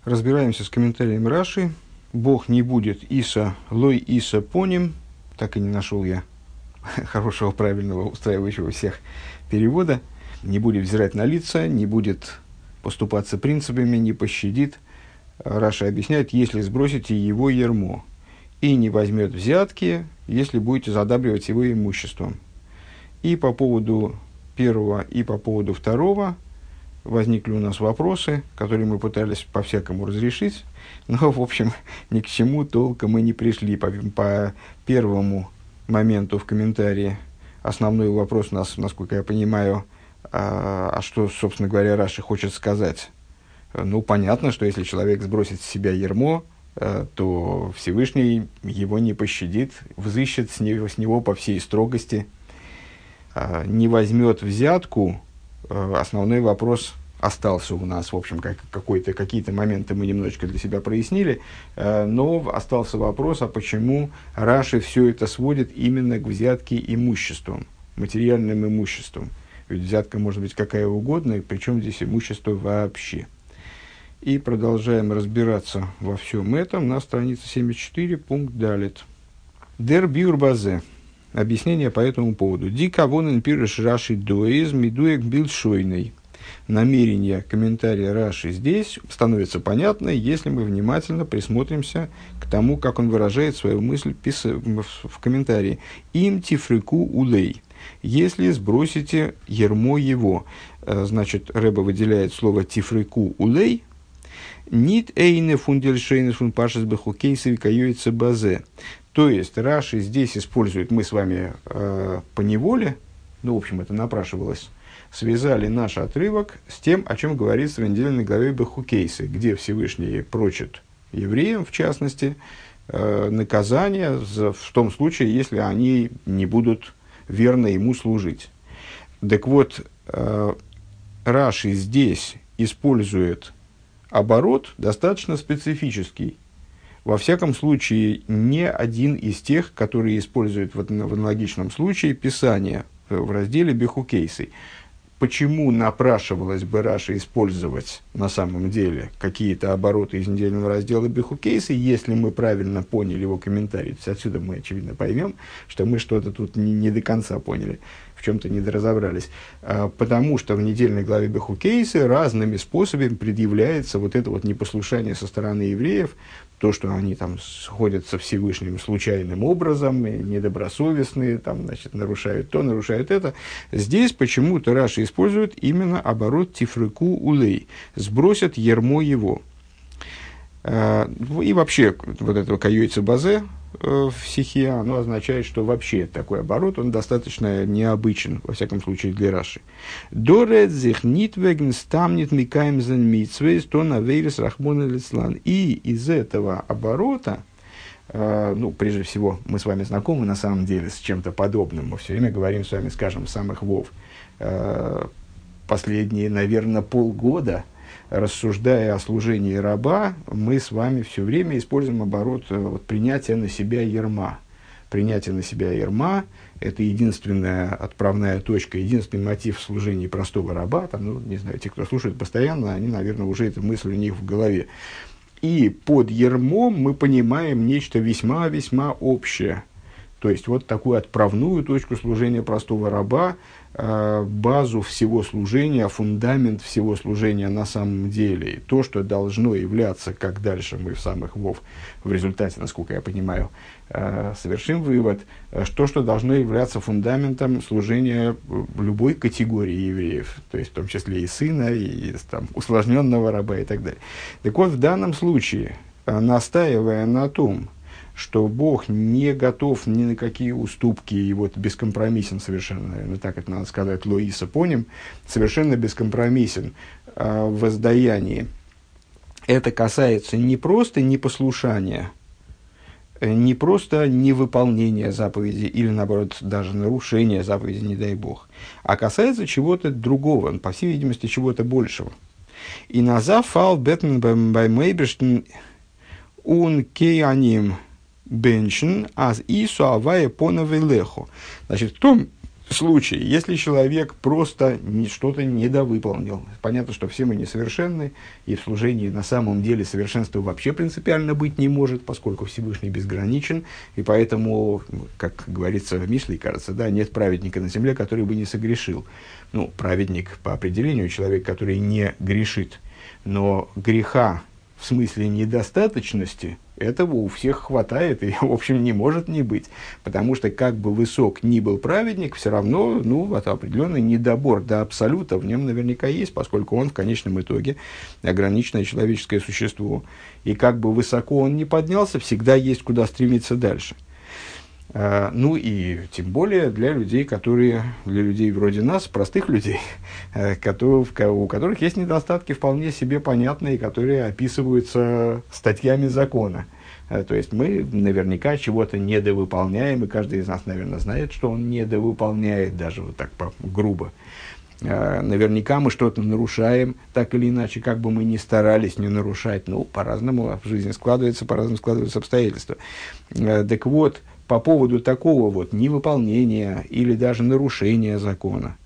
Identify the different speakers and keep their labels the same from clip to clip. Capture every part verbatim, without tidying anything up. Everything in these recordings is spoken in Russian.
Speaker 1: Разбираемся с комментарием Раши. Бог не будет Иса, лой Иса поним. Так и не нашел я хорошего, правильного, устраивающего всех перевода. Не будет взирать на лица, не будет поступаться принципами, не пощадит. Раши объясняет, если сбросите его ярмо, и не возьмет взятки, если будете задабривать его имуществом. И по поводу первого, и по поводу второго возникли у нас вопросы, которые мы пытались по-всякому разрешить, но, в общем, ни к чему толком мы не пришли. По, по первому моменту в комментарии основной вопрос у нас, насколько я понимаю, а, а что, собственно говоря, Раши хочет сказать. Ну, понятно, что если человек сбросит с себя ярмо, то Всевышний его не пощадит, взыщет с него, с него по всей строгости, не возьмет взятку. Основной вопрос остался у нас, в общем, как, какой-то, какие-то моменты мы немножечко для себя прояснили, но остался вопрос, а почему Раши все это сводит именно к взятке имуществом, материальным имуществом. Ведь взятка может быть какая угодно, причем здесь имущество вообще. И продолжаем разбираться во всем этом на странице семьдесят четыре, пункт далит. Дер биур базе. Объяснение по этому поводу. Ди кавонен пирыш Раши доиз мидуек билшойный. Намерение комментария Раши здесь становится понятно, если мы внимательно присмотримся к тому, как он выражает свою мысль в комментарии. Им тифрику улей. Если сбросите ярмо его. Значит, Рэбе выделяет слово тифрику улей. Нит эйне фундельшейне фун пашес бехукейсы викаюется базе. То есть, Раши здесь использует, мы с вами э, по неволе, ну, в общем, это напрашивалось, связали наш отрывок с тем, о чем говорится в недельной главе Бехукейсы, где Всевышний прочит евреям, в частности, э, наказание за, в том случае, если они не будут верно ему служить. Так вот, э, Раши здесь использует оборот достаточно специфический. Во всяком случае, не один из тех, которые используют в аналогичном случае Писание в разделе Бехукейсы. Почему напрашивалось бы Раши использовать на самом деле какие-то обороты из недельного раздела Бехукейсы, если мы правильно поняли его комментарий? То есть отсюда мы, очевидно, поймем, что мы что-то тут не, не до конца поняли, в чем-то недоразобрались. А, потому что в недельной главе Бехукейсы разными способами предъявляется вот это вот непослушание со стороны евреев, то, что они там сходят со Всевышним случайным образом, недобросовестные, там, значит, нарушают то, нарушают это. Здесь почему-то Раши использует именно оборот тифрику улей, сбросят ярмо его. И вообще, вот этого каюйца базе в стихе, оно означает, что вообще такой оборот, он достаточно необычен, во всяком случае, для Раши. Дорет зих нитвеген стамнит микаемзен митцвейс тон авейрис рахмон элицлан. И из этого оборота, э, ну, прежде всего, мы с вами знакомы на самом деле с чем-то подобным. Мы все время говорим с вами, скажем, самых вов. Э, последние, наверное, полгода, рассуждая о служении раба, мы с вами все время используем оборот вот, принятия на себя ярма. Принятие на себя ярма – это единственная отправная точка, единственный мотив в служении простого раба. Там, ну, не знаю, те, кто слушает постоянно, они, наверное, уже эта мысль у них в голове. И под ярмом мы понимаем нечто весьма-весьма общее. То есть, вот такую отправную точку служения простого раба, базу всего служения, фундамент всего служения на самом деле. И то, что должно являться, как дальше мы в самых вов, в результате, насколько я понимаю, совершим вывод, что, что должно являться фундаментом служения любой категории евреев, то есть в том числе и сына, и там, усложненного раба и так далее. Так вот, в данном случае, настаивая на том, что Бог не готов ни на какие уступки, и вот бескомпромиссен совершенно, наверное, так это надо сказать, Лоиса поним, совершенно бескомпромиссен э, в воздаянии. Это касается не просто непослушания, не просто невыполнения заповеди, или, наоборот, даже нарушения заповеди, не дай Бог, а касается чего-то другого, по всей видимости, чего-то большего. И назав фал бетн баймейбештн ун кеаним беншн аз ису авая поновелеху. Значит, в том случае, если человек просто не, что-то недовыполнил, понятно, что все мы несовершенны, и в служении на самом деле совершенства вообще принципиально быть не может, поскольку Всевышний безграничен, и поэтому, как говорится в Мишле, кажется, да, нет праведника на земле, который бы не согрешил. Ну, праведник по определению человек, который не грешит, но греха в смысле недостаточности, этого у всех хватает и, в общем, не может не быть. Потому что, как бы высок ни был праведник, все равно, ну, это определенный недобор до абсолюта в нем наверняка есть, поскольку он в конечном итоге ограниченное человеческое существо. И как бы высоко он ни поднялся, всегда есть куда стремиться дальше. Uh, ну и тем более для людей, которые, для людей вроде нас, простых людей, uh, которые, у которых есть недостатки вполне себе понятные, которые описываются статьями закона. Uh, то есть мы наверняка чего-то недовыполняем, и каждый из нас, наверное, знает, что он недовыполняет, даже вот так по, грубо. Uh, наверняка мы что-то нарушаем, так или иначе, как бы мы ни старались не нарушать. Ну, по-разному в жизни складывается, по-разному складываются обстоятельства. Uh, так вот, по поводу такого вот невыполнения или даже нарушения закона,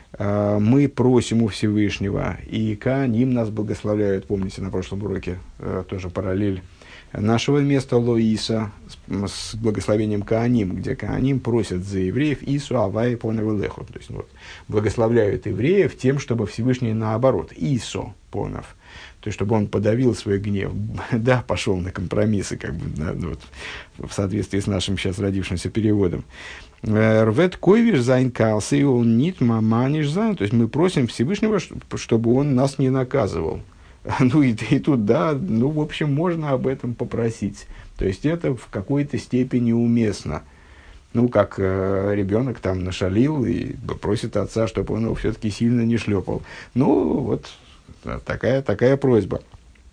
Speaker 1: мы просим у Всевышнего, и Кааним нас благословляют. Помните, на прошлом уроке тоже параллель нашего места Лоиса с благословением Кааним, где Кааним просят за евреев Ису Авай Поневелеху. То есть, вот, благословляют евреев тем, чтобы Всевышний наоборот, Исо Понов, то есть, чтобы он подавил свой гнев, да, пошел на компромиссы, как бы, да, вот, в соответствии с нашим сейчас родившимся переводом. Рвет койвиш зайн калсы, он нит маманиш зайн. То есть, мы просим Всевышнего, чтобы он нас не наказывал. Ну, и, и тут, да, ну, в общем, можно об этом попросить. То есть, это в какой-то степени уместно. Ну, как э, ребенок там нашалил и просит отца, чтобы он его все-таки сильно не шлепал. Ну, вот... Такая, такая просьба.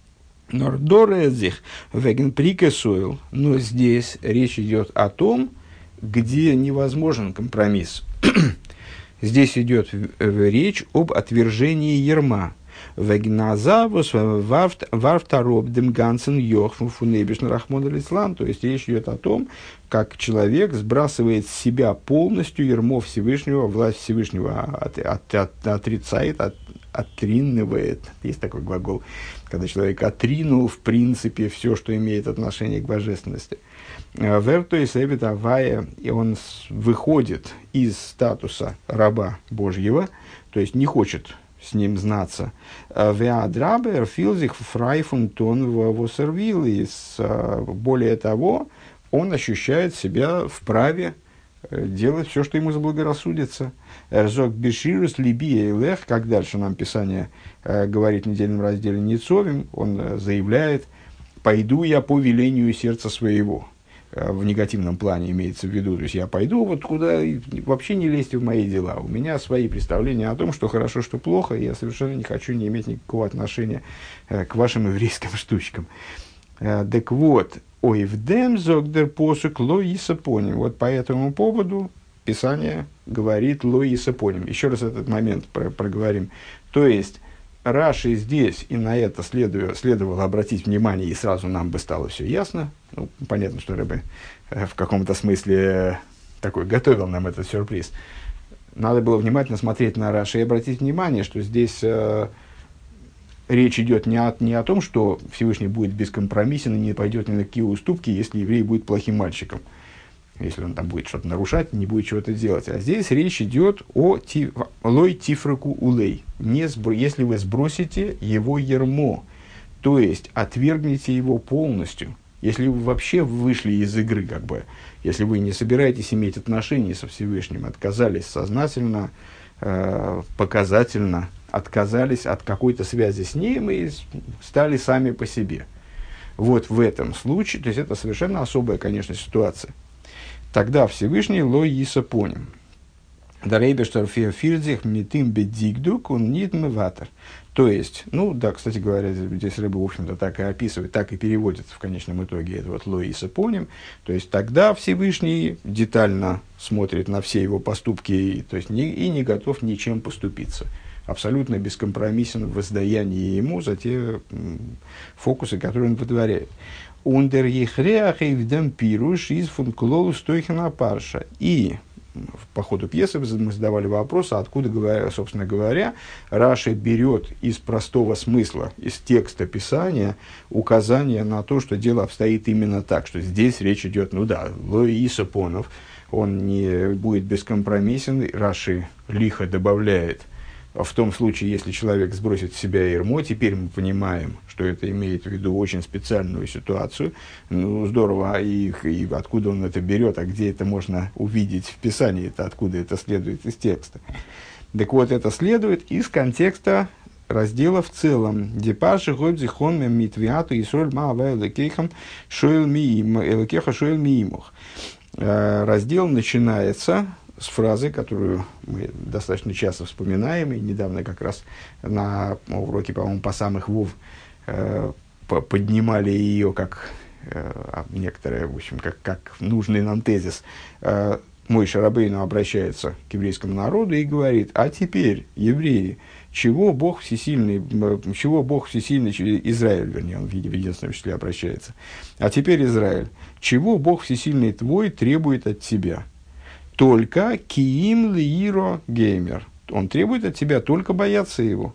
Speaker 1: Но здесь речь идет о том, где невозможен компромисс. Здесь идет речь об отвержении ярма. То есть речь идет о том, как человек сбрасывает с себя полностью ярмо Всевышнего, власть Всевышнего от, от, от, отрицает, от, отринывает. Есть такой глагол, когда человек отринул в принципе все, что имеет отношение к божественности. Верто и Севит Авая, и он выходит из статуса раба Божьего, то есть не хочет с ним знаться. Веадрабер филзих фрайфунтон восервил, и более того, он ощущает себя вправе делать все, что ему заблагорассудится. Эрзок беширус либия лех, как дальше нам Писание э, говорит в недельном разделе Ницовим, он э, заявляет: «Пойду я по велению сердца своего». Э, в негативном плане имеется в виду. То есть, я пойду вот куда, вообще не лезьте в мои дела. У меня свои представления о том, что хорошо, что плохо, и я совершенно не хочу не иметь никакого отношения э, к вашим еврейским штучкам. Э, так вот, ой, в дем зогдер посук лоиса поним. Вот по этому поводу Писание говорит лоиса поним. Еще раз этот момент про- проговорим. То есть, Раши здесь, и на это следуя, следовало обратить внимание, и сразу нам бы стало все ясно. Ну, понятно, что Ребе э, в каком-то смысле э, такой готовил нам этот сюрприз. Надо было внимательно смотреть на Раши и обратить внимание, что здесь... Э, Речь идет не о, не о том, что Всевышний будет бескомпромиссен и не пойдет ни на какие уступки, если еврей будет плохим мальчиком. Если он там будет что-то нарушать, не будет чего-то делать. А здесь речь идет о ти, лой тифраку улей. Не сбро, если вы сбросите его ярмо, то есть отвергнете его полностью. Если вы вообще вышли из игры, как бы, если вы не собираетесь иметь отношения со Всевышним, отказались сознательно, э, показательно, отказались от какой-то связи с ним и стали сами по себе. Вот в этом случае, то есть это совершенно особая, конечно, ситуация. Тогда Всевышний лой иса поним. Дарейбештар фирдзих митим бедигдук он нит меватер. То есть, ну да, кстати говоря, здесь Рыба, в общем-то, так и описывает, так и переводит в конечном итоге это вот лой иса поним. То есть тогда Всевышний детально смотрит на все его поступки и, то есть, не, и не готов ничем поступиться. Абсолютно бескомпромиссен в воздаянии ему за те м, фокусы, которые он вытворяет. Ундер ехреах и вдем пируш из функлолу стойхена парша. И по ходу пьесы мы задавали вопрос, а откуда, говоря, собственно говоря, Раши берет из простого смысла, из текста Писания, указание на то, что дело обстоит именно так, что здесь речь идет, ну да, Лой Иса Понов, он не будет бескомпромиссен. Раши лихо добавляет, в том случае, если человек сбросит с себя ярмо, теперь мы понимаем, что это имеет в виду очень специальную ситуацию. Ну, здорово, а и, и откуда он это берет, а где это можно увидеть в Писании, это откуда это следует из текста. Так вот, это следует из контекста раздела в целом. Депаши гобзи хонмем митвиату и соль маава элекехам шоэл миим, элекеха шоэл миимух. Раздел начинается с фразы, которую мы достаточно часто вспоминаем, и недавно как раз на уроке, по-моему, по самых вов э, поднимали ее как э, некоторое, в общем, как, как нужный нам тезис. Э, Мойше Рабейну обращается к еврейскому народу и говорит: а теперь, евреи, чего Бог всесильный, чего Бог всесильный, Израиль, вернее, он в единственном числе обращается, а теперь, Израиль, чего Бог всесильный твой требует от тебя? Только киим лииро геймер. Он требует от тебя только бояться его.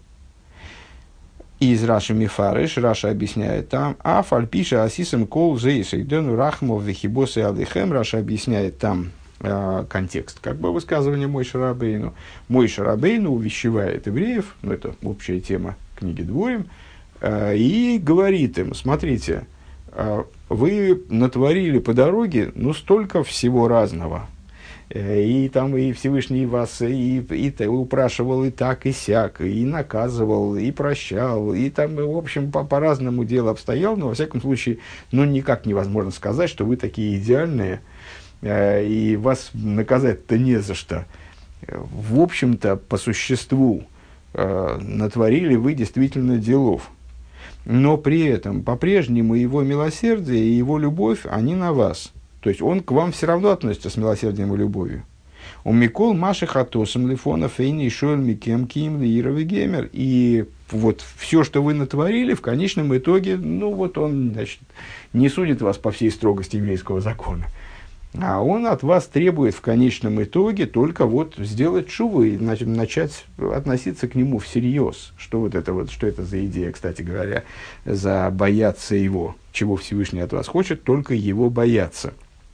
Speaker 1: Из Раши Мифареш, Раша объясняет там, а фальпиша асисам кол зейсейдену рахмов вехибосы алихем. Раша объясняет там э, контекст, как бы высказывание Мойше Рабейну. Мойше Рабейну увещевает евреев, ну это общая тема книги Дворим, э, и говорит им: смотрите, э, вы натворили по дороге, ну, столько всего разного. И там и Всевышний вас и, и, и упрашивал и так, и сяк, и наказывал, и прощал, и там, в общем, по, по-разному дело обстояло, но, во всяком случае, ну, никак невозможно сказать, что вы такие идеальные, э, и вас наказать-то не за что. В общем-то, по существу, э, натворили вы действительно делов, но при этом, по-прежнему, его милосердие и его любовь, они на вас. То есть он к вам все равно относится с милосердием и любовью. У Микол Маши Хатосом Лифона Фейни Шоэль Микем Ким Лиировый Геймер. И вот все, что вы натворили, в конечном итоге, ну вот он, значит, не судит вас по всей строгости еврейского закона. А он от вас требует в конечном итоге только вот сделать шуву и значит, начать относиться к нему всерьез. Что вот это вот, что это за идея, кстати говоря, за бояться его. Чего Всевышний от вас хочет, только его бояться.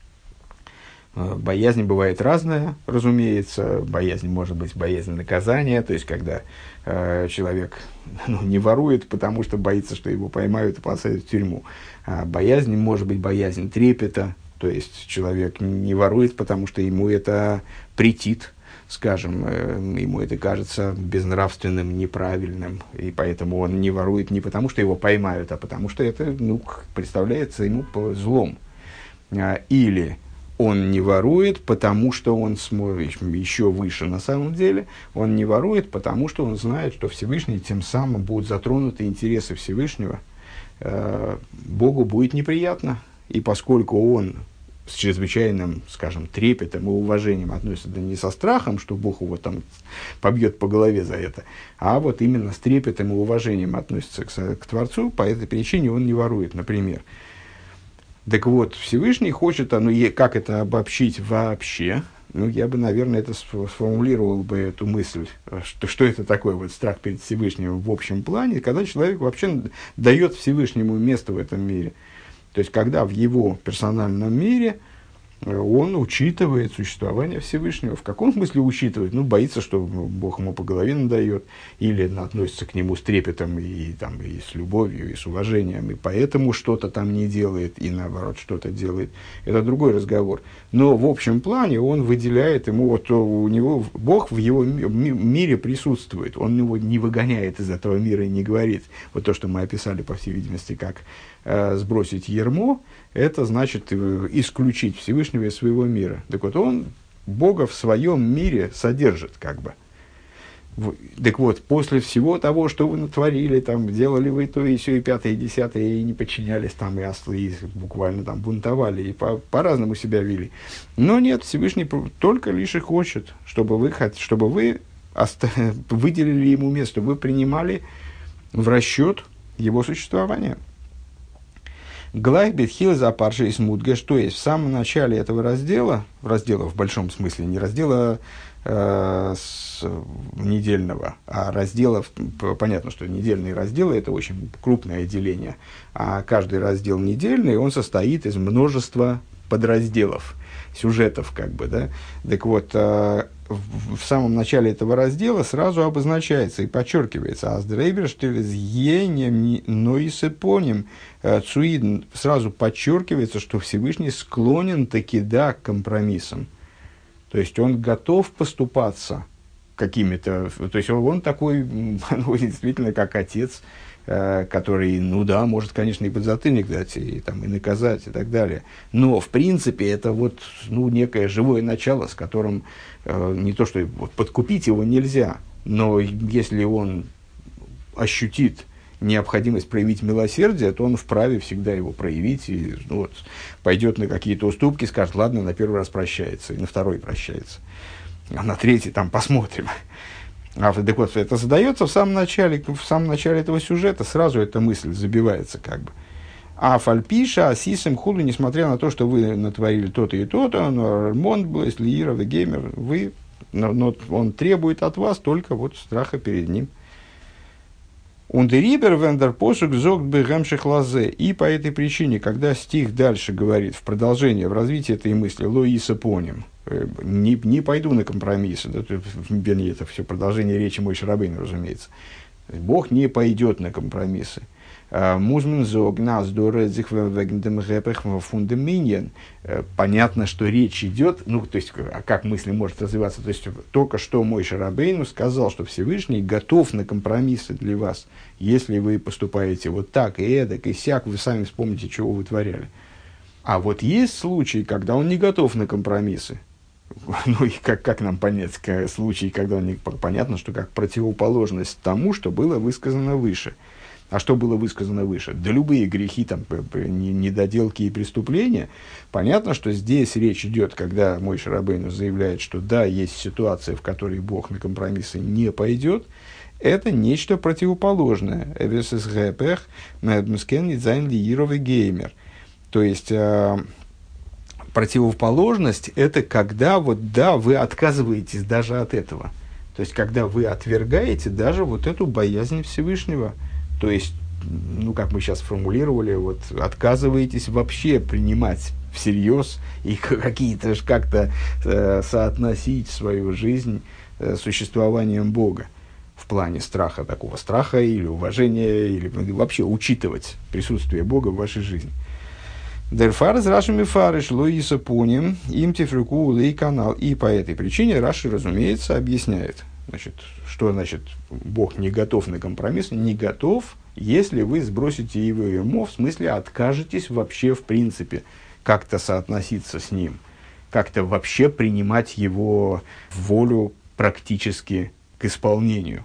Speaker 1: Боязнь бывает разная, разумеется. Боязнь может быть боязнь наказания, то есть когда э, человек ну, не ворует, потому что боится, что его поймают и посадят в тюрьму. А боязнь может быть боязнь трепета, то есть человек не ворует, потому что ему это претит, скажем, э, ему это кажется безнравственным, неправильным, и поэтому он не ворует не потому, что его поймают, а потому что это ну, представляется ему злом. А, или он не ворует, потому что он смотрит еще выше на самом деле. Он не ворует, потому что он знает, что Всевышний, тем самым будут затронуты интересы Всевышнего. Э, Богу будет неприятно. И поскольку он с чрезвычайным, скажем, трепетом и уважением относится да не со страхом, что Бог его там побьет по голове за это, а вот именно с трепетом и уважением относится к, к Творцу, по этой причине он не ворует, например. Так вот, Всевышний хочет, ну, как это обобщить вообще, ну, я бы, наверное, это сформулировал бы эту мысль, что, что это такое вот страх перед Всевышним в общем плане, когда человек вообще дает Всевышнему место в этом мире. То есть, когда в его персональном мире он учитывает существование Всевышнего. В каком смысле учитывает? Ну, боится, что Бог ему по голове надает, или относится к нему с трепетом, и, там, и с любовью, и с уважением, и поэтому что-то там не делает, и наоборот что-то делает. Это другой разговор. Но в общем плане он выделяет ему, вот у него, Бог в его мире присутствует, он его не выгоняет из этого мира и не говорит. Вот то, что мы описали, по всей видимости, как э, сбросить ярмо, это значит исключить Всевышнего из своего мира. Так вот, он Бога в своем мире содержит, как бы. Так вот, после всего того, что вы натворили, там, делали вы то и все, и пятое, и десятое, и не подчинялись, там, и ослы, и буквально там бунтовали, и по, по-разному себя вели. Но нет, Всевышний только лишь и хочет, чтобы вы, чтобы вы оста- выделили ему место, вы принимали в расчет его существования. Глайх бетхил за паршей из мудгеш, то есть в самом начале этого раздела, раздела в большом смысле, не раздела э, с, недельного, а раздела, понятно, что недельные разделы это очень крупное деление, а каждый раздел недельный, он состоит из множества подразделов, сюжетов, как бы, да. Так вот, э, в, в самом начале этого раздела сразу обозначается и подчеркивается, «Аздрейбер штилез енем ноисепоним цуидн», сразу подчеркивается, что Всевышний склонен таки да к компромиссам. То есть, он готов поступаться какими-то, то есть, он такой, ну, действительно, как отец, который, ну да, может, конечно, и подзатыльник дать, и, там, и наказать, и так далее. Но, в принципе, это вот, ну, некое живое начало, с которым э, не то, что вот, подкупить его нельзя, но если он ощутит необходимость проявить милосердие, то он вправе всегда его проявить, и ну, вот, пойдет на какие-то уступки, скажет, ладно, на первый раз прощается, и на второй прощается, а на третий там посмотрим. А так вот, это задается в самом начале, в самом начале этого сюжета, сразу эта мысль забивается как бы. А фальпиша, асисем худу, несмотря на то, что вы натворили то-то и то-то, но Армонд, Блэс, Лиира, Геймер, вы, но, но он требует от вас только вот страха перед ним. Ундерибер вендер посук зог бегемших лазе. И по этой причине, когда стих дальше говорит, в продолжение, в развитии этой мысли, лоиса поним, не, не пойду на компромиссы, да, вернее, это все продолжение речи Моше Рабейну, разумеется. Бог не пойдет на компромиссы. Музмен зог нас доредзих вегендем гэпэх фундаминьен. Понятно, что речь идет, ну, то есть, а как мысль может развиваться? То есть, только что Моше Рабейну сказал, что Всевышний готов на компромиссы для вас, если вы поступаете вот так и эдак, и сяк, вы сами вспомните, чего вы творяли. А вот есть случаи, когда он не готов на компромиссы. Ну, и как, как нам понять случаи, когда он не... Понятно, что как противоположность тому, что было высказано выше. А что было высказано выше? Да любые грехи, там, недоделки и преступления. Понятно, что здесь речь идет, когда Моше Рабейну заявляет, что да, есть ситуация, в которой Бог на компромиссы не пойдет. Это нечто противоположное. Геймер. То есть, э, противоположность – это когда вот, да, вы отказываетесь даже от этого. То есть, когда вы отвергаете даже вот эту боязнь Всевышнего. То есть, ну, как мы сейчас формулировали, вот, отказываетесь вообще принимать всерьез и какие-то как-то э, соотносить свою жизнь э, с существованием Бога в плане страха, такого страха или уважения, или вообще учитывать присутствие Бога в вашей жизни. Дерфар с Рашами Фарыш, Луиса Пуним, им Тифруку, Лей канал. И по этой причине Раши, разумеется, объясняет, значит, что значит Бог не готов на компромисс, не готов, если вы сбросите его ему, в смысле откажетесь вообще в принципе как-то соотноситься с ним, как-то вообще принимать его волю практически к исполнению.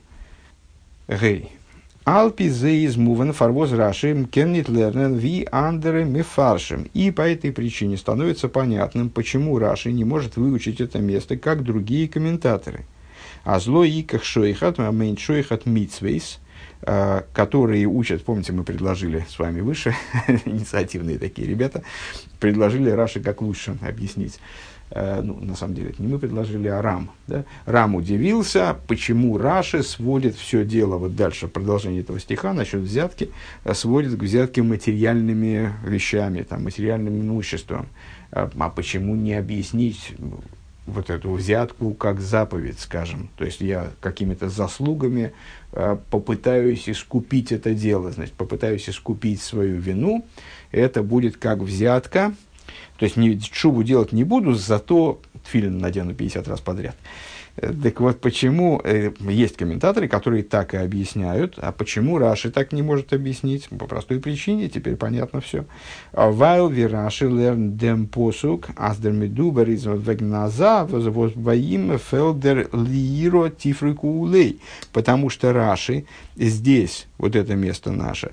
Speaker 1: Гей. Алпи зеизмувен фарвоз рашим кеннит лернен ви андере мефаршим. И по этой причине становится понятным, почему Раши не может выучить это место, как другие комментаторы. А зло иках шойхат, мейн шойхат митсвейс, которые учат, помните, мы предложили с вами выше, инициативные такие ребята, предложили Раши как лучше объяснить. Ну, на самом деле, это не мы предложили, а Рам. Да? Рам удивился, почему Раши сводит все дело, вот дальше, продолжение этого стиха, насчет взятки, сводит к взятке материальными вещами, там, материальным имуществом. А почему не объяснить вот эту взятку как заповедь, скажем? То есть, я какими-то заслугами попытаюсь искупить это дело, значит, попытаюсь искупить свою вину, это будет как взятка. То есть, не, шубу делать не буду, зато тфилин надену пятьдесят раз подряд. Так вот, почему э, есть комментаторы, которые так и объясняют, а почему Раши так не может объяснить? По простой причине, теперь понятно все. Weil wir Rashi lernen dem Posuk, as der Meduber is вегназа, was vaim felder liiro tifriku улей. Потому что Раши здесь, вот это место наше,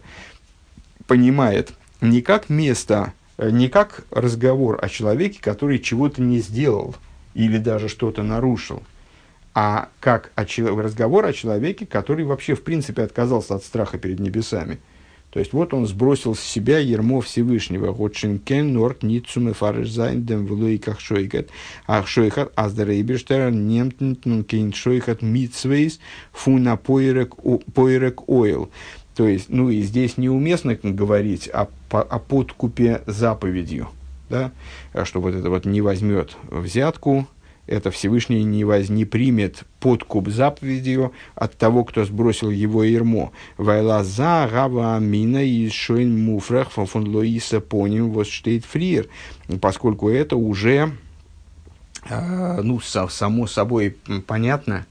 Speaker 1: понимает не как место, не как разговор о человеке, который чего-то не сделал или даже что-то нарушил, а как о, разговор о человеке, который вообще в принципе отказался от страха перед небесами. То есть, вот он сбросил с себя ярмо Всевышнего. «Готшинкен норт ницуме фареш зайндем влуиках шойкат, ах шойкат аздерейберштер немтнен кейн шойкат митсвейс фуна поирек ойл». То есть, ну и здесь неуместно говорить о, о подкупе заповедью, да? Что вот это вот не возьмет взятку, это Всевышний не, воз, не примет подкуп заповедью от того, кто сбросил его ярмо. «Вайла за гава мина и шойн муфрах фон лоиса поним вот штейт фриер», поскольку это уже, э, ну, со, само собой понятно,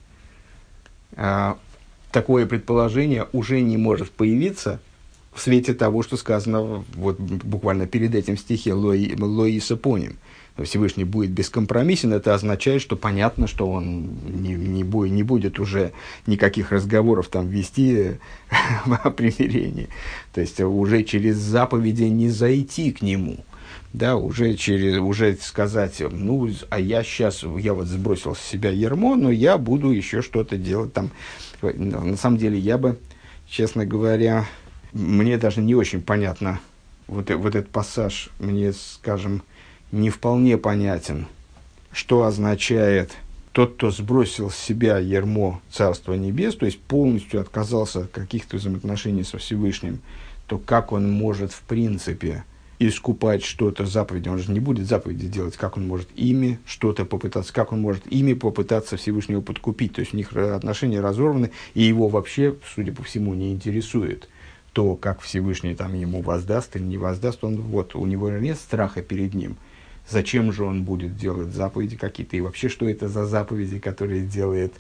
Speaker 1: э, такое предположение уже не может появиться в свете того, что сказано вот буквально перед этим в стихе «Лои, «Лоиса поним». Всевышний будет бескомпромиссен, это означает, что понятно, что он не, не, будет, не будет уже никаких разговоров там вести о примирении. То есть, уже через заповеди не зайти к нему. Да, уже, через, уже сказать, ну, а я сейчас, я вот сбросил с себя ярмо, но я буду еще что-то делать там. На самом деле, я бы, честно говоря, мне даже не очень понятно, вот, вот этот пассаж, мне, скажем, не вполне понятен, что означает тот, кто сбросил с себя ярмо Царства Небес, то есть полностью отказался от каких-то взаимоотношений со Всевышним, то как он может, в принципе, искупать что-то заповедью? Он же не будет заповеди делать, как он может ими что-то попытаться, как он может ими попытаться Всевышнего подкупить. То есть у них отношения разорваны, и его вообще, судя по всему, не интересует то, как Всевышний там ему воздаст или не воздаст. Он, вот, у него нет страха перед ним. Зачем же он будет делать заповеди какие-то? И вообще, что это за заповеди, которые делает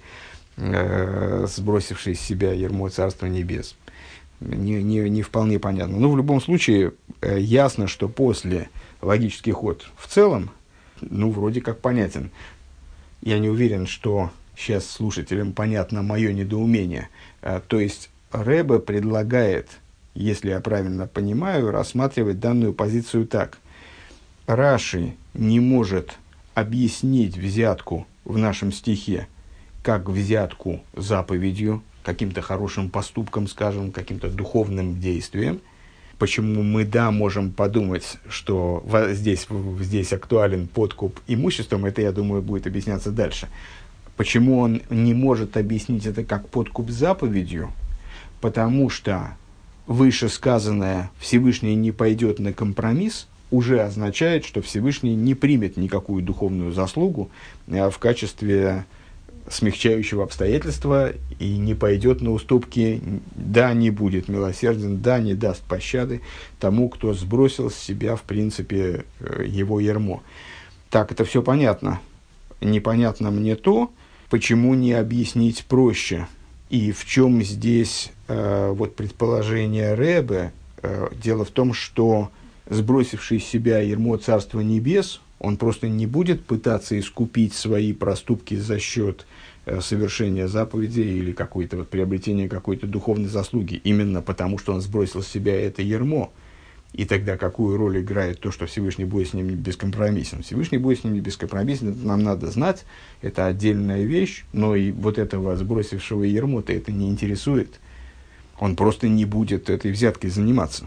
Speaker 1: э, сбросивший с себя ярмо Царства Небес? Не, не, не вполне понятно. Но в любом случае, э, ясно, что после логический ход в целом, ну, вроде как понятен. Я не уверен, что сейчас слушателям понятно мое недоумение. Э, то есть, Ребе предлагает, если я правильно понимаю, рассматривать данную позицию так. Раши не может объяснить взятку в нашем стихе как взятку заповедью, каким-то хорошим поступком, скажем, каким-то духовным действием. Почему мы, да, можем подумать, что здесь, здесь актуален подкуп имуществом, это, я думаю, будет объясняться дальше. Почему он не может объяснить это как подкуп заповедью? Потому что вышесказанное «Всевышний не пойдет на компромисс» уже означает, что Всевышний не примет никакую духовную заслугу в качестве смягчающего обстоятельства и не пойдет на уступки, да, не будет милосерден, да, не даст пощады тому, кто сбросил с себя, в принципе, его ярмо. Так, это все понятно. Непонятно мне то, почему не объяснить проще. И в чем здесь э, вот предположение Ребе? Э, дело в том, что сбросивший с себя ярмо Царства Небес, он просто не будет пытаться искупить свои проступки за счет э, совершения заповедей или какой-то вот приобретения какой-то духовной заслуги, именно потому, что он сбросил с себя это ярмо. И тогда какую роль играет то, что Всевышний будет с ним бескомпромиссен? Всевышний будет с ним бескомпромиссен, это нам надо знать, это отдельная вещь, но и вот этого сбросившего ярмо-то это не интересует. Он просто не будет этой взяткой заниматься.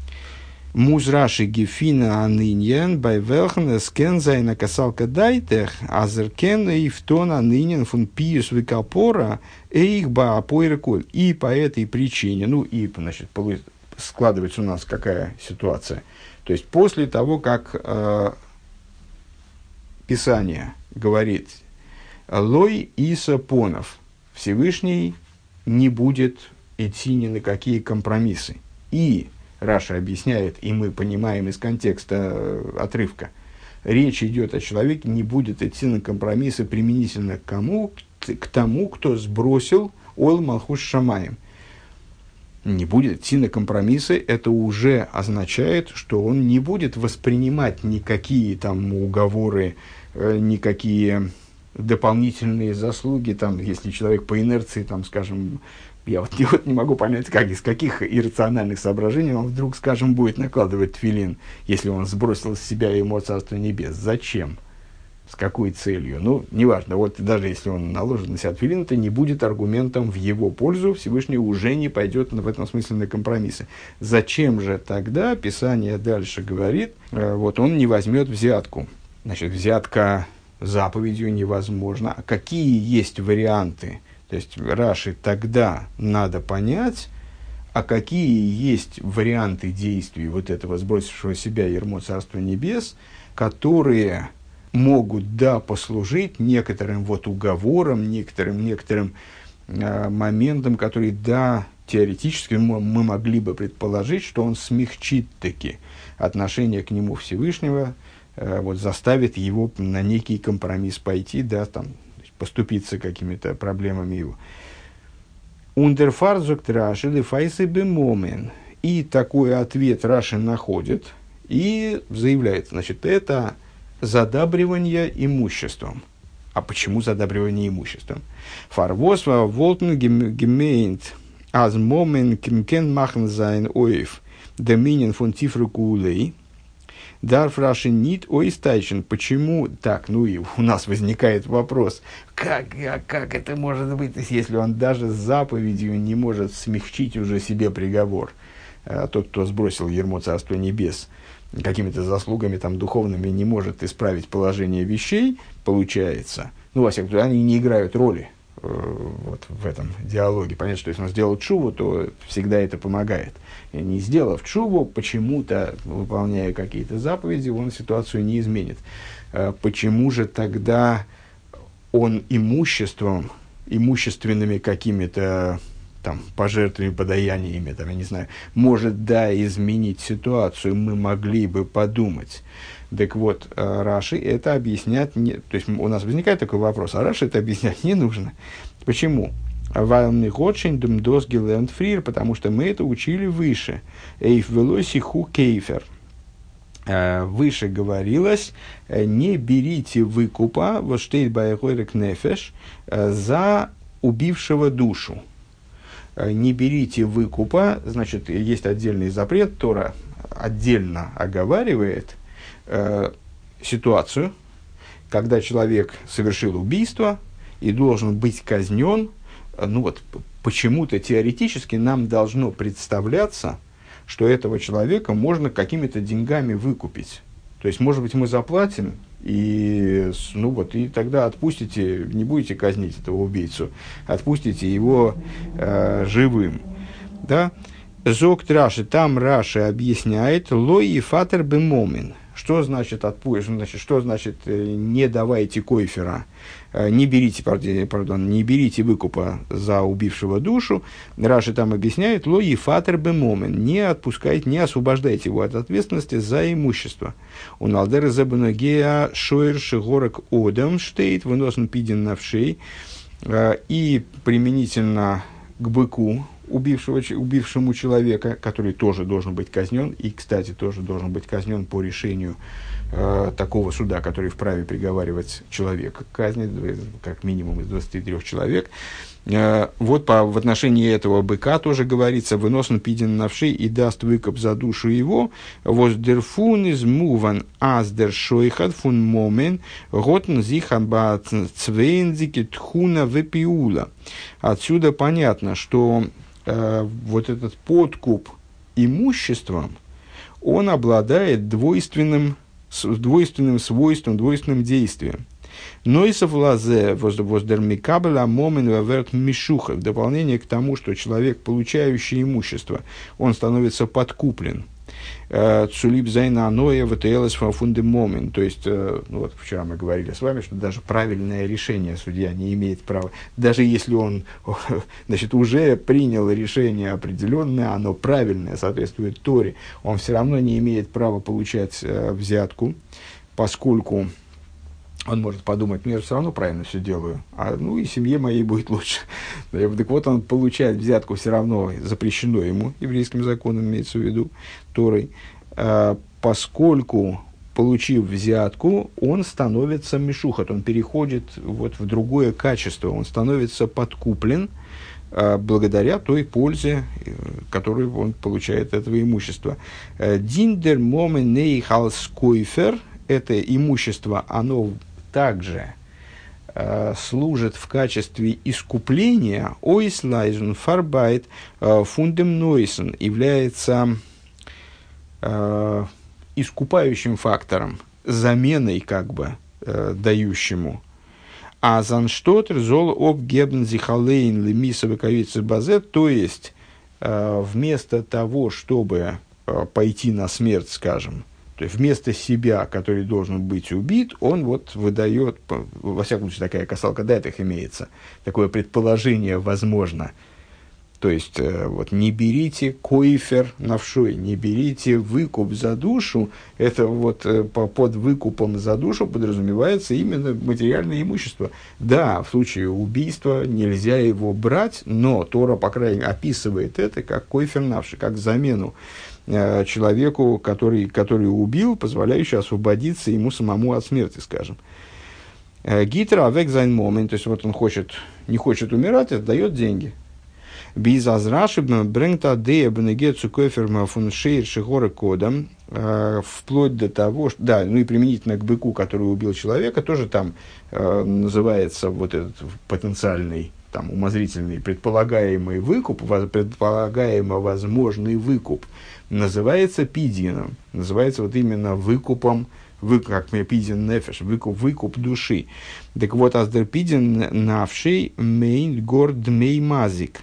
Speaker 1: Музраши гефина аныньен бай велхен скен зайна касалка дайтех азеркен и втон аныньен фун пиус викапора эйх ба апойреколь. И по этой причине, ну и, значит, складывается у нас какая ситуация. То есть, после того, как э, Писание говорит «Лой Иса Понов», Всевышний не будет идти ни на какие компромиссы. И Раша объясняет, и мы понимаем из контекста отрывка, речь идет о человеке, не будет идти на компромиссы применительно к кому? К тому, кто сбросил Ойл Малхус Шамаем. Не будет идти на компромиссы, это уже означает, что он не будет воспринимать никакие там уговоры, э, никакие дополнительные заслуги, там, если человек по инерции, там, скажем, я вот, я вот не могу понять, как, из каких иррациональных соображений он вдруг, скажем, будет накладывать тфилин, если он сбросил с себя ему Царство Небес. Зачем? С какой целью? Ну, неважно. Вот даже если он наложит на себя тфилин, это не будет аргументом в его пользу. Всевышний уже не пойдет в этом смысле на компромиссы. Зачем же тогда Писание дальше говорит, э, вот он не возьмет взятку? Значит, взятка заповедью невозможна. А какие есть варианты? То есть, Раши, тогда надо понять, а какие есть варианты действий вот этого сбросившего себя ярмо Царства Небес, которые могут, да, послужить некоторым вот уговорам, некоторым, некоторым э, моментам, которые, да, теоретически мы, мы могли бы предположить, что он смягчит таки отношение к нему Всевышнего, э, вот, заставит его на некий компромисс пойти, да, там, поступиться какими-то проблемами его. Ундерфарзок Раши лефайсы бемомен. И такой ответ Раши находит и заявляет, значит, это задабривание имуществом. А почему задабривание имуществом? Фарвосва волтен гемейнт аз момен кен махн зайн оев доминин фон тифрукулей дарф Раши нит ойстайчен. Почему так? Ну и у нас возникает вопрос, как, а как это может быть, если он даже с заповедью не может смягчить уже себе приговор? А тот, кто сбросил ярмо Царства Небес, какими-то заслугами там, духовными не может исправить положение вещей, получается, ну, во всяком случае, они не играют роли э, вот в этом диалоге. Понятно, что если он сделал тшуву, то всегда это помогает. И не сделав тшуву, почему-то, выполняя какие-то заповеди, он ситуацию не изменит. Э, почему же тогда он имуществом, имущественными какими-то там, пожертвованиями, подаяниями, там, я не знаю, может, да, изменить ситуацию, мы могли бы подумать. Так вот, Раши это объяснять не... То есть, у нас возникает такой вопрос, а Раши это объяснять не нужно. Почему? Потому что мы это учили выше. Эйф велоси ху кейфер. Выше говорилось, не берите выкупа, вот штейт байхойрек нефеш, за убившего душу. Не берите выкупа, значит, есть отдельный запрет, Тора отдельно оговаривает э, ситуацию, когда человек совершил убийство и должен быть казнен. Ну вот, почему-то теоретически нам должно представляться, что этого человека можно какими-то деньгами выкупить. То есть, может быть, мы заплатим, и, ну вот, и тогда отпустите, не будете казнить этого убийцу, отпустите его э, живым. Да? Зокт Раши, там Раши объясняет, лой и фатер бемомин. Что значит отпустить? Значит, что значит не давайте койфера, не берите, пардон, не берите выкупа за убившего душу? Раши там объясняет, ло и фатер бемомен, не отпускайте, не освобождайте его от ответственности за имущество. У налдера забанагея шоер шигорок одам штейт выносен пиден навшей. И применительно к быку, убившего, убившему человека, который тоже должен быть казнен, и, кстати, тоже должен быть казнен по решению э, такого суда, который вправе приговаривать человека к казни, как минимум из двадцати трёх человек. Э, вот по, в отношении этого быка тоже говорится, выносен пиден навшей и даст выкуп за душу его, воздерфун из муван аздер шойхат фун момен готн зихаба цвейнзики тхуна вепиула. Отсюда понятно, что вот этот подкуп имуществом, он обладает двойственным, двойственным свойством, двойственным действием. Но и совлазе воздермикабеля момен ваверт мишуха. В дополнение к тому, что человек, получающий имущество, он становится подкуплен. Цулип зайна аноя втэлэс фунде момен. То есть, ну вот вчера мы говорили с вами, что даже правильное решение судья не имеет права. Даже если он, значит, уже принял решение определенное, оно правильное, соответствует Торе, он все равно не имеет права получать взятку, поскольку он может подумать, ну я же все равно правильно все делаю, а ну и семье моей будет лучше. Так вот, он получает взятку все равно, запрещено ему, еврейским законом имеется в виду, Торой, поскольку, получив взятку, он становится мишухат, он переходит вот в другое качество, он становится подкуплен благодаря той пользе, которую он получает от этого имущества. Диндер момен нейхалскойфер, это имущество, оно также э, служит в качестве искупления, ойслайзен фарбайт фундем нойсен, является э, искупающим фактором, заменой как бы э, дающему. А занштотер зол обгебн зихалейн лемиса выковицы базет, то есть э, вместо того, чтобы э, пойти на смерть, скажем, то есть вместо себя, который должен быть убит, он вот выдает, во всяком случае такая касалка датых имеется, такое предположение возможно. То есть, э, вот, не берите койфер навшой, не берите выкуп за душу. Это вот э, по, под выкупом за душу подразумевается именно материальное имущество. Да, в случае убийства нельзя его брать, но Тора, по крайней мере, описывает это как койфер навший, как замену э, человеку, который, который убил, позволяющую освободиться ему самому от смерти, скажем. Гитра авек зайн момент, то есть вот он хочет, не хочет умирать, отдает деньги. Без азраши брэнгт адея бенегецу коферма фун шейр шигоры кодом, вплоть до того, что, да, ну и применительно к быку, который убил человека, тоже там э, называется вот этот потенциальный, там, умозрительный, предполагаемый выкуп, воз, предполагаемо возможный выкуп, называется пидином, называется вот именно выкупом, вы, как мне пидин нефеш, выкуп, выкуп души. Так вот, аздер пидин навший мейн горд мей мазик.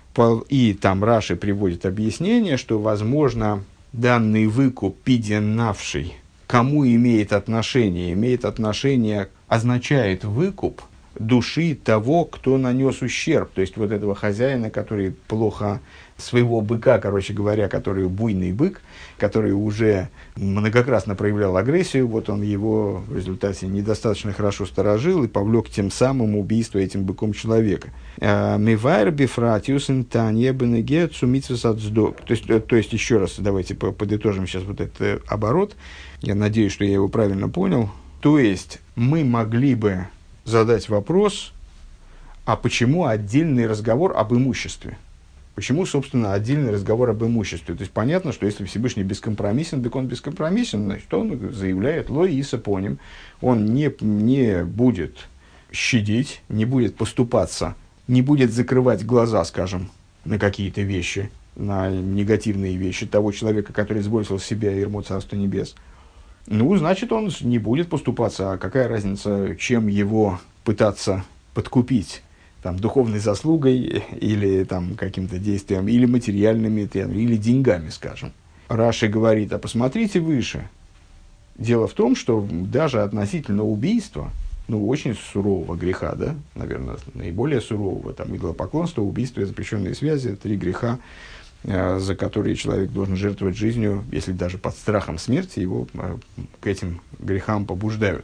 Speaker 1: И там Раши приводит объяснение, что, возможно, данный выкуп пидин навший, кому имеет отношение? Имеет отношение, означает выкуп души того, кто нанес ущерб. То есть, вот этого хозяина, который плохо, своего быка, короче говоря, который буйный бык, который уже многократно проявлял агрессию, вот он его в результате недостаточно хорошо сторожил и повлек тем самым убийство этим быком человека. Мивайр бифратиус интанье бенеге цумитсус ацдок. То есть, то есть, еще раз, давайте подытожим сейчас вот этот оборот. Я надеюсь, что я его правильно понял. То есть, мы могли бы задать вопрос, а почему отдельный разговор об имуществе? Почему, собственно, отдельный разговор об имуществе? То есть, понятно, что если Всевышний бескомпромиссен, так он бескомпромиссен, значит, он заявляет, лой и сапоним, он не, не будет щадить, не будет поступаться, не будет закрывать глаза, скажем, на какие-то вещи, на негативные вещи того человека, который сбросил с себя ярмо Царства Небес. Ну, значит, он не будет поступаться. А какая разница, чем его пытаться подкупить? Там, духовной заслугой или там, каким-то действием, или материальными, или деньгами, скажем. Раши говорит, а посмотрите выше. Дело в том, что даже относительно убийства, ну, очень сурового греха, да, наверное, наиболее сурового, там, идолопоклонство, убийство и запрещенные связи, три греха, э, за которые человек должен жертвовать жизнью, если даже под страхом смерти его э, к этим грехам побуждают.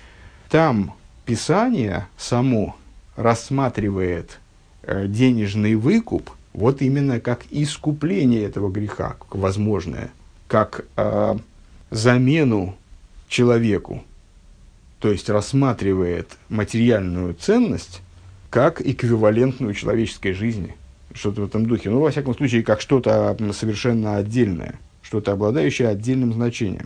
Speaker 1: Там Писание само рассматривает э, денежный выкуп вот именно как искупление этого греха, как возможное, как э, замену человеку, то есть рассматривает материальную ценность как эквивалентную человеческой жизни, что-то в этом духе, ну, во всяком случае, как что-то совершенно отдельное, что-то обладающее отдельным значением.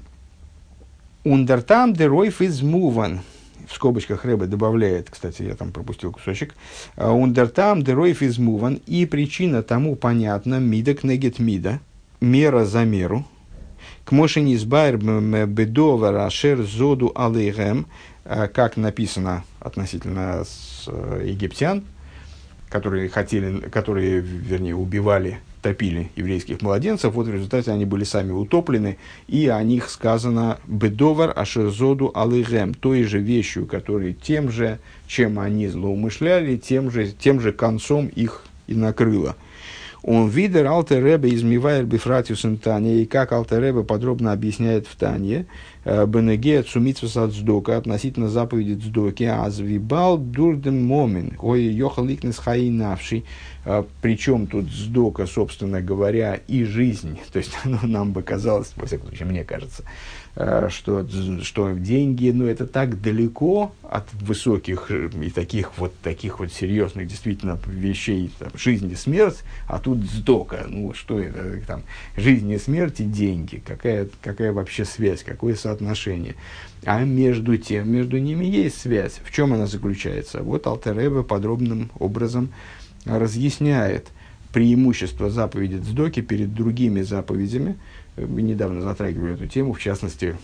Speaker 1: «Ундертам де ройф из муван». В скобочках Ребе добавляет, кстати, я там пропустил кусочек, «Ундертам де ройф из муван». И причина тому понятна, мида кнегет мида, мера за меру. К мошени избайр бедовара шер зоду алейгем, как написано относительно с египтян, которые хотели, которые, вернее, убивали, топили еврейских младенцев, вот в результате они были сами утоплены, и о них сказано «бедовар ашерзоду алейгем», той же вещью, которой тем же, чем они злоумышляли, тем же, тем же концом их и накрыло. Он видер Алтер Ребе измивает бифратиус ин Тане, и как Алтер Ребе подробно объясняет в Тане, бенеге цумитсус от цдока, относительно заповеди цдоки, азвибал дурдем момин, ой йохал икнес хаинавший, причем тут цдока, собственно говоря, и жизнь, то есть ну, нам бы казалось, во всяком случае, мне кажется, что, что деньги, ну, это так далеко от высоких и таких вот, таких вот серьезных действительно вещей, там, жизнь и смерть, а тут тут сдока. Ну, что это? Там, жизнь и смерть и деньги. Какая, какая вообще связь, какое соотношение? А между тем, между ними есть связь. В чем она заключается? Вот Алтер Ребе подробным образом разъясняет преимущество заповеди цдоки перед другими заповедями. Мы недавно затрагивали эту тему, в частности,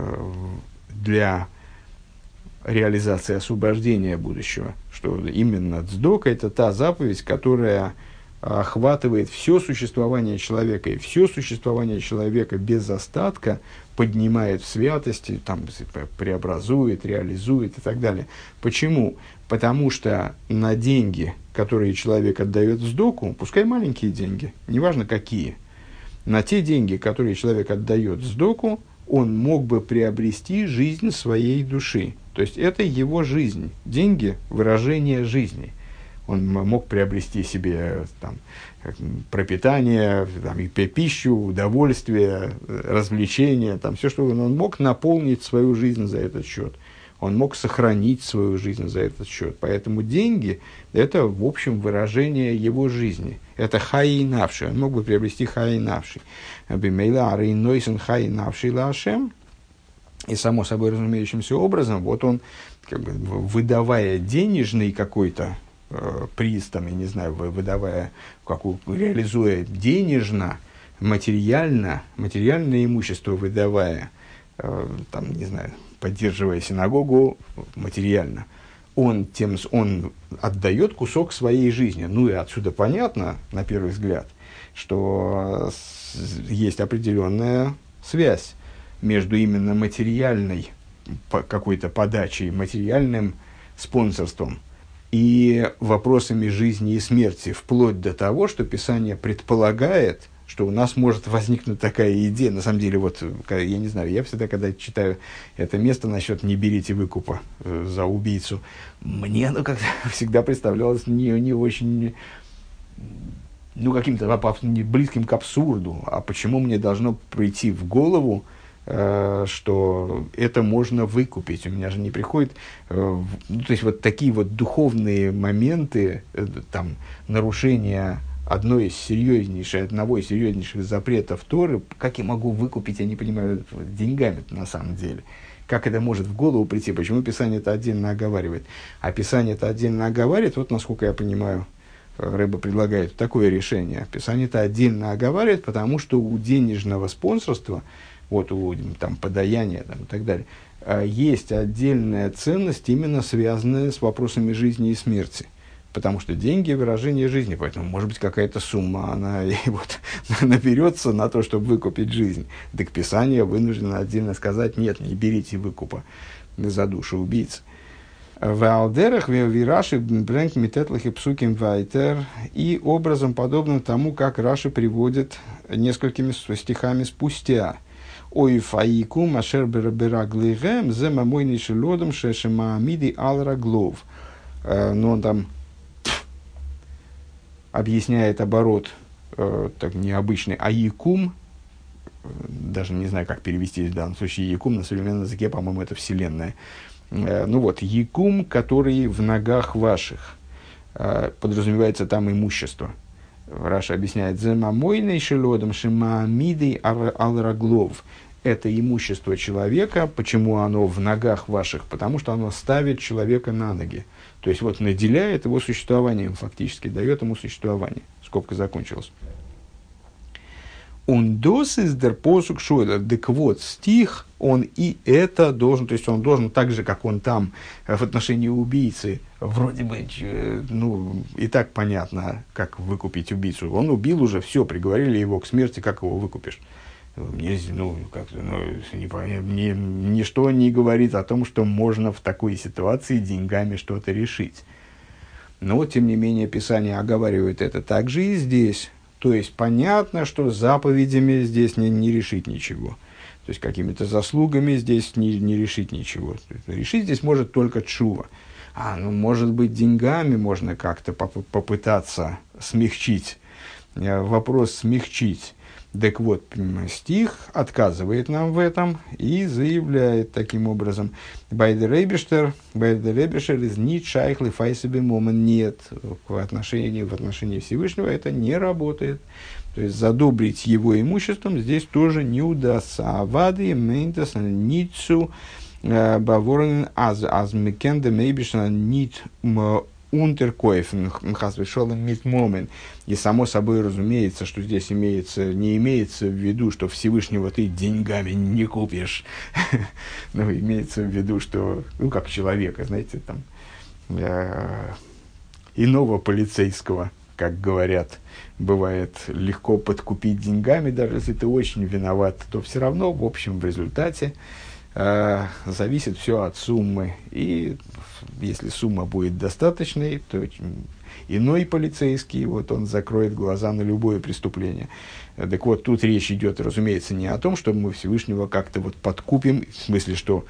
Speaker 1: для реализации освобождения будущего, что именно цдока – это та заповедь, которая охватывает все существование человека, и все существование человека без остатка поднимает в святости, там, преобразует, реализует и так далее. Почему? Потому что на деньги, которые человек отдает цдоку, пускай маленькие деньги, неважно какие, на те деньги, которые человек отдает цдоку, он мог бы приобрести жизнь своей души. То есть это его жизнь. Деньги – выражение жизни. Он мог приобрести себе там, пропитание, там, и пищу, удовольствие, развлечения, там, все, что он, он мог наполнить свою жизнь за этот счет. Он мог сохранить свою жизнь за этот счет. Поэтому деньги – это, в общем, выражение его жизни. Это хай навши. Он мог бы приобрести хай навши. Бимейла рейнойсен хай навши лашем. И, само собой разумеющимся образом, вот он, как бы, выдавая денежный какой-то э, приз, там, я не знаю, выдавая, какую, реализуя денежно, материально, материальное имущество выдавая, э, там, не знаю, поддерживая синагогу материально, он, тем, он отдает кусок своей жизни. Ну и отсюда понятно, на первый взгляд, что есть определенная связь между именно материальной какой-то подачей, материальным спонсорством и вопросами жизни и смерти, вплоть до того, что Писание предполагает, что у нас может возникнуть такая идея. На самом деле, вот, я не знаю, я всегда, когда читаю это место насчет «не берите выкупа э, за убийцу», мне, ну, как всегда представлялось не, не очень, ну, каким-то не близким к абсурду. А почему мне должно прийти в голову, э, что это можно выкупить? У меня же не приходит... Э, ну, то есть, вот такие вот духовные моменты, э, там, нарушения... Одно из серьезнейших, одного из серьезнейших запретов Торы, как я могу выкупить, я не понимаю, деньгами на самом деле. Как это может в голову прийти? Почему Писание это отдельно оговаривает? А Писание это отдельно оговаривает, вот насколько я понимаю, Рэбе предлагает такое решение. Писание это отдельно оговаривает, потому что у денежного спонсорства, вот у там, подаяния там, и так далее, есть отдельная ценность, именно связанная с вопросами жизни и смерти. Потому что деньги – выражение жизни, поэтому, может быть, какая-то сумма, она и вот наберется на то, чтобы выкупить жизнь. Так Писание вынуждено отдельно сказать: нет, не берите выкупа за душу убийцы. В алдерах вираши брэнк митетлахи псуким вайтер, и образом подобным тому, как Раши приводит несколькими стихами спустя. Ой фаику машер бераглигэм зе мамойный шелодом шешемаамиди ал раглов. Но он там объясняет оборот э, так необычный аикум, даже не знаю, как перевести в данном случае якум, на современном языке, по-моему, это вселенная. Э, ну вот, якум, который в ногах ваших, э, подразумевается там имущество. Раша объясняет: «Зэмамойный шелодом шимаамидой ал-раглов». Это имущество человека. Почему оно в ногах ваших? Потому что оно ставит человека на ноги. То есть, вот наделяет его существованием, фактически, дает ему существование. Скобка закончилась. Он дос из дер посук шойла. Так вот, стих, он и это должен, то есть, он должен так же, как он там в отношении убийцы, вроде бы, ну, и так понятно, как выкупить убийцу. Он убил уже, все, приговорили его к смерти, как его выкупишь? Мне, ну, как-то, ну, не, не, ничто не говорит о том, что можно в такой ситуации деньгами что-то решить. Но, тем не менее, Писание оговаривает это также и здесь. То есть, понятно, что заповедями здесь не, не решить ничего. То есть, какими-то заслугами здесь не, не решить ничего. Решить здесь может только тшува. А, ну, может быть, деньгами можно как-то поп- попытаться смягчить, вопрос смягчить. Так вот, стих отказывает нам в этом и заявляет таким образом: «Байдеребештер, байдеребештер из нит шайхли файсебе момент». Нет, в отношении, в отношении Всевышнего это не работает. То есть, задобрить его имуществом здесь тоже не удастся. «Авады мейнтес ницу баворен аз аз мекенде мейбишна нит унтеркоефен хасвешолен мит момен». И само собой разумеется, что здесь имеется, не имеется в виду, что Всевышнего ты деньгами не купишь. Но имеется в виду, что, ну, как человека, знаете, там, э, иного полицейского, как говорят, бывает легко подкупить деньгами, даже если ты очень виноват, то все равно, в общем, в результате э, зависит все от суммы. И если сумма будет достаточной, то иной полицейский, вот он закроет глаза на любое преступление. Так вот, тут речь идет, разумеется, не о том, что мы Всевышнего как-то вот подкупим, в смысле, что,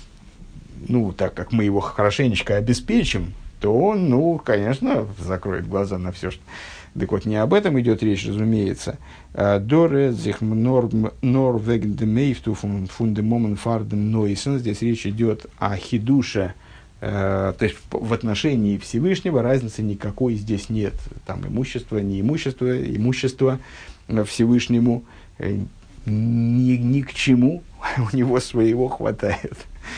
Speaker 1: ну, так как мы его хорошенечко обеспечим, то он, ну, конечно, закроет глаза на все, что... Так вот, не об этом идет речь, разумеется. Доре зих норвег демейфту фундемомен фардем нойсен. Здесь речь идет о хидуше, то есть в отношении Всевышнего разницы никакой здесь нет. Там имущество, не имущество, имущество Всевышнему ни, ни к чему, у него своего хватает.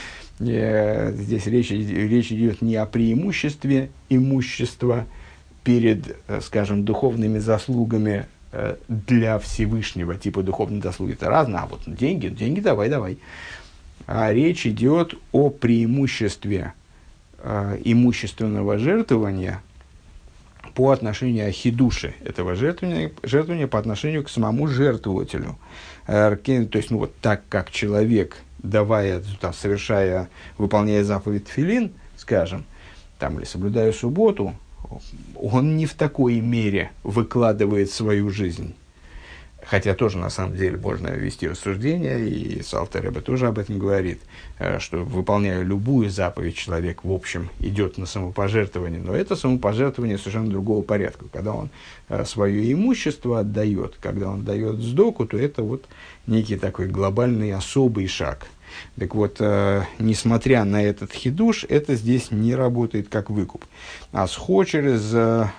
Speaker 1: Здесь речь, речь идет не о преимуществе имущества перед, скажем, духовными заслугами для Всевышнего, типа духовные заслуги, это разное, а вот деньги, деньги давай, давай. А речь идет о преимуществе э, имущественного жертвования по отношению к хидуше этого жертвования, жертвования по отношению к самому жертвователю. Э, то есть, ну вот так как человек, давая, там, совершая, выполняя заповедь тфилин, скажем, там, или соблюдая субботу, он не в такой мере выкладывает свою жизнь. Хотя тоже, на самом деле, можно вести рассуждения, и Алтер Ребе тоже об этом говорит, что, выполняя любую заповедь, человек, в общем, идет на самопожертвование. Но это самопожертвование совершенно другого порядка. Когда он свое имущество отдает, когда он дает сдоку, то это вот некий такой глобальный особый шаг. Так вот, э, несмотря на этот хидуш, это здесь не работает как выкуп. А схо через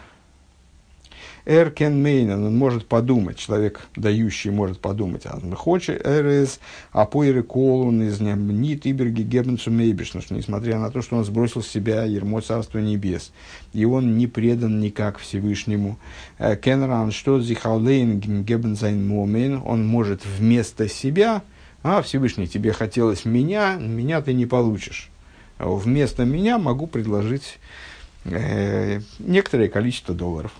Speaker 1: эркен мейнен, он может подумать, человек, дающий, может подумать, а хочет эрес, а поиры колун из нит иберги гебенцу мейбиш, что несмотря на то, что он сбросил с себя ярмо Царства Небес, и он не предан никак Всевышнему, кенран что зихалейн гебензайн момен, он может вместо себя, а, Всевышний, тебе хотелось меня, меня ты не получишь. Вместо меня могу предложить э, некоторое количество долларов.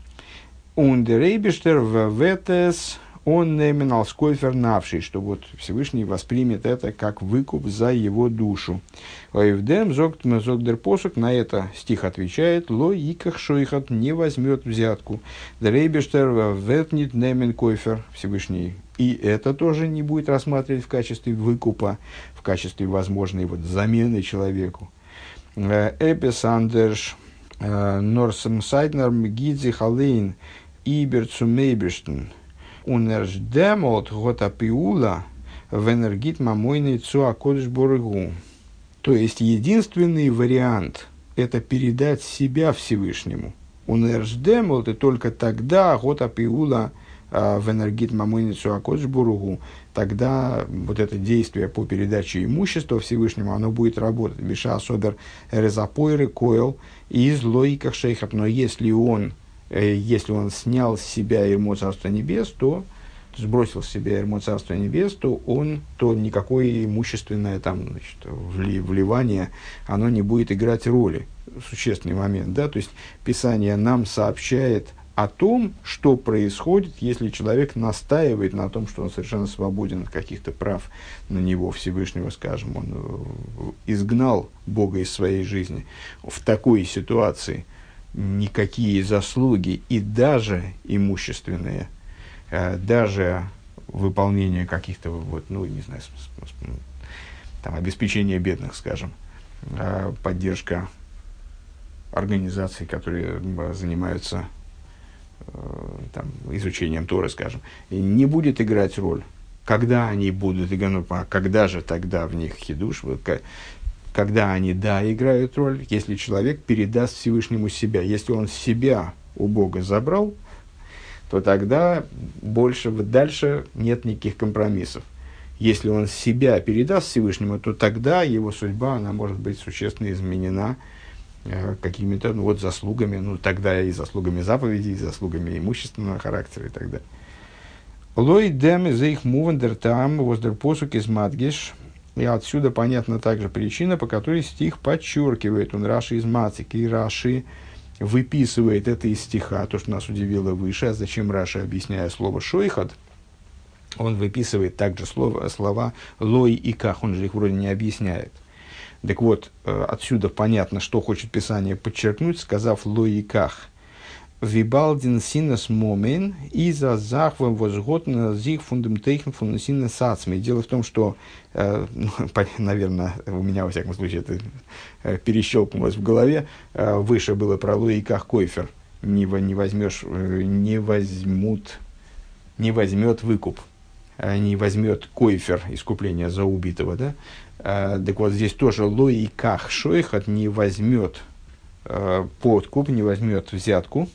Speaker 1: Und der Rebischter ветес он номинал скойфер навший, что вот Всевышний воспримет это как выкуп за его душу. Ойвдем зогт мезогдер посук, на это стих отвечает: ло иках шойхат, не возьмет взятку. Der Rebischter ветнит немен койфер, Всевышний и это тоже не будет рассматривать в качестве выкупа, в качестве возможной вот замены человеку. Эпес андерш норсем сайднер мгидзи халейн ибер цумейбештен унерш демот гота пиула венергит мамойный цуа кодыш борыгу. То есть единственный вариант – это передать себя Всевышнему. Унерш демот, и только тогда гота пиула в энергит мамойницу акодж буругу, тогда вот это действие по передаче имущества Всевышнему, оно будет работать. Биша особер резапойры коэл из логиках шейхат. Но если он, если он снял с себя ярмо Царства Небес, то сбросил с себя ярмо Царства Небес, то он, то никакое имущественное там, значит, вливание, оно не будет играть роли. Существенный момент, да, то есть Писание нам сообщает о том, что происходит, если человек настаивает на том, что он совершенно свободен от каких-то прав на него Всевышнего, скажем, он изгнал Бога из своей жизни. В такой ситуации никакие заслуги и даже имущественные, даже выполнение каких-то, вот, ну, не знаю, там, обеспечение бедных, скажем, поддержка организаций, которые занимаются там, изучением Торы, скажем, не будет играть роль. Когда они будут играть, ну, а когда же тогда в них хидуш, вот, когда они, да, играют роль, если человек передаст Всевышнему себя. Если он себя у Бога забрал, то тогда больше, дальше нет никаких компромиссов. Если он себя передаст Всевышнему, то тогда его судьба, она может быть существенно изменена э, какими-то, ну, вот, заслугами, ну, тогда и заслугами заповедей, и заслугами имущественного характера и так далее. Лой дем из их мувендер там воздер посук из мадгиш. И отсюда понятна также причина, по которой стих подчеркивает, он Раши из Мацик, и Раши выписывает это из стиха, то, что нас удивило выше. А зачем Раши, объясняя слово «шойхад», он выписывает также слово, слова «лой» и «ках», он же их вроде не объясняет. Так вот, отсюда понятно, что хочет Писание подчеркнуть, сказав «лой» и «ках». Вибалдин синес момен и за захвом возгодно зих фундаментейхен фундаментейхен сацми. Дело в том, что, э, ну, наверное, у меня, во всяком случае, это э, перещелкнулось в голове, э, выше было про лой и ках койфер. Не, не возьмешь, э, не возьмут, не возьмет выкуп, э, не возьмет койфер, искупление за убитого, да? Э, так вот, здесь тоже лой и ках шойхат не возьмет э, подкуп, не возьмет взятку.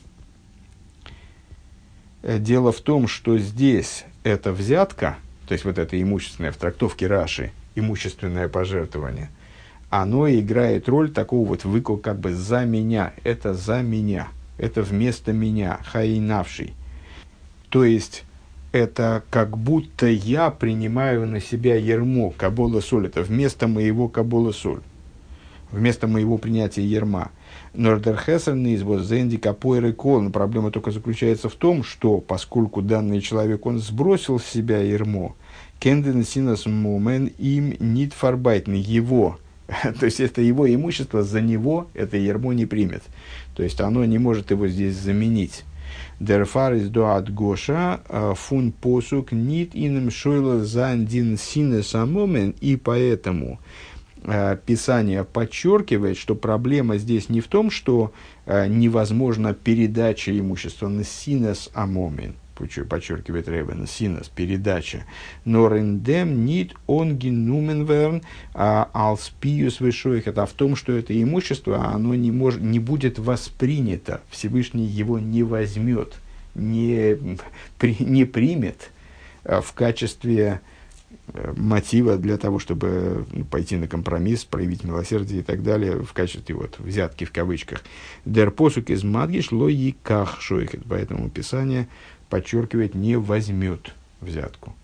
Speaker 1: Дело в том, что здесь эта взятка, то есть вот это имущественное в трактовке Раши, имущественное пожертвование, оно играет роль такого вот выкупа, как бы за меня, это за меня, это вместо меня, хаинавший. То есть это как будто я принимаю на себя ярмо, кабола соль, это вместо моего кабола соль, вместо моего принятия ярма. Нордерхесерный из Зенди Капойры Кол. Но проблема только заключается в том, что поскольку данный человек, он сбросил с себя ярмо, Кенден Синас Момен им нит фарбайтный, его, то есть это его имущество, за него это ярмо не примет. То есть оно не может его здесь заменить. Дерфар из Дуат Гоша фун посук нит иным шойла зандин синас момен, и поэтому Писание подчеркивает, что проблема здесь не в том, что э, невозможна передача имущества на синес амомен, подчеркивает Ребен, синес, передача, но рендем нит он генуменверн алспиус вышоих, а в том, что это имущество, оно не, мож, не будет воспринято, Всевышний его не возьмет, не, при, не примет э, в качестве мотива для того, чтобы, ну, пойти на компромисс, проявить милосердие и так далее, в качестве вот взятки в кавычках. Дер посук из мадгиш ло и ках шойхет. Поэтому Писание подчеркивает, не возьмет взятку.